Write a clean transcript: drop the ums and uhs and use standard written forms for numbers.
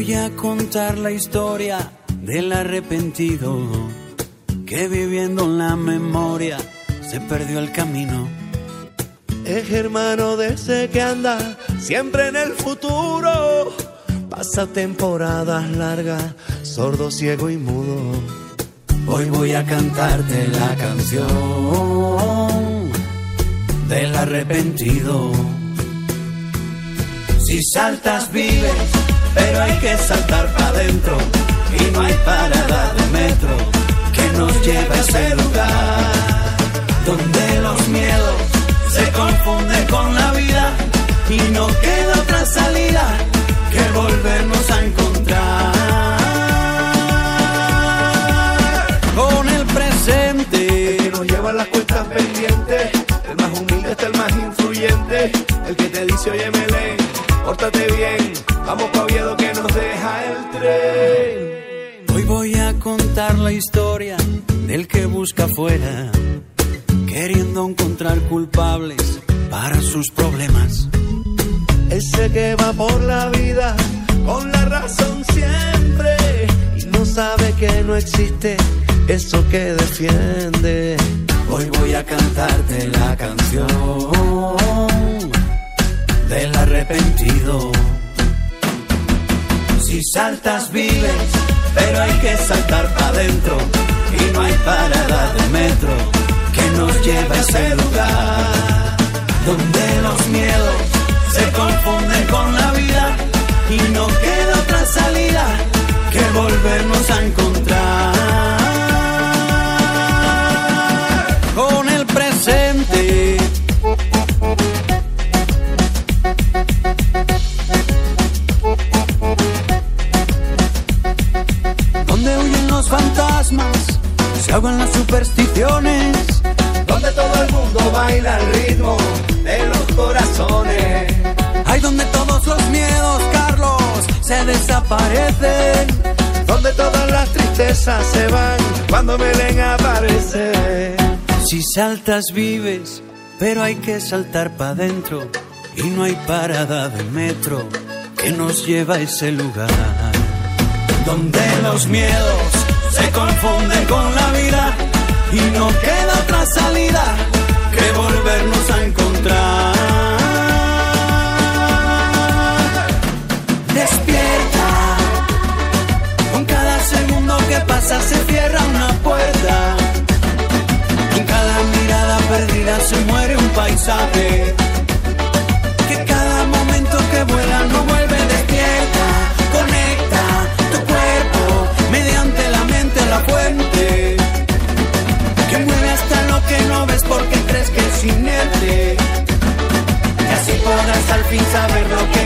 voy a contar la historia del arrepentido que viviendo en la memoria se perdió el camino. Es hermano de ese que anda siempre en el futuro, pasa temporadas largas, sordo, ciego y mudo. Hoy voy a cantarte la canción del arrepentido. Si saltas vives, pero hay que saltar para adentro, y no hay parada de metro que nos lleve a ese lugar donde los miedos se confunden con la vida y no queda otra salida que volvernos a encontrar con el presente. El que nos lleva las cuentas pendientes, el más humilde hasta el más influyente, el que te dice oye Melén, pórtate bien, vamos pa' Oviedo que nos deja el tren. Hoy voy a contar la historia del que busca afuera, queriendo encontrar culpables para sus problemas. Ese que va por la vida con la razón siempre y no sabe que no existe eso que defiende. Hoy voy a cantarte la canción del arrepentido. Si saltas vives, pero hay que saltar para adentro, y no hay parada de metro que nos lleve a ese lugar donde los miedos se confunden con la vida y no queda otra salida que volvernos a encontrar con el presente. Donde huyen los fantasmas, se ahogan las supersticiones, donde todo el mundo baila al ritmo de los corazones. Hay donde todos los miedos, Carlos, se desaparecen, donde todas las tristezas se van cuando Belén aparece. Si saltas vives, pero hay que saltar para adentro, y no hay parada de metro que nos lleva a ese lugar donde los miedos se confunden con la vida y no queda otra salida que volvernos a encontrar. Despierta, con cada segundo que pasa se cierra una puerta, en cada mirada perdida se muere un paisaje, que cada momento que vuela no vuelve. Despierta, conecta tu cuerpo mediante la mente, la fuente que mueve hasta lo que no ves porque crees que es inerte, y así podrás al fin saber lo que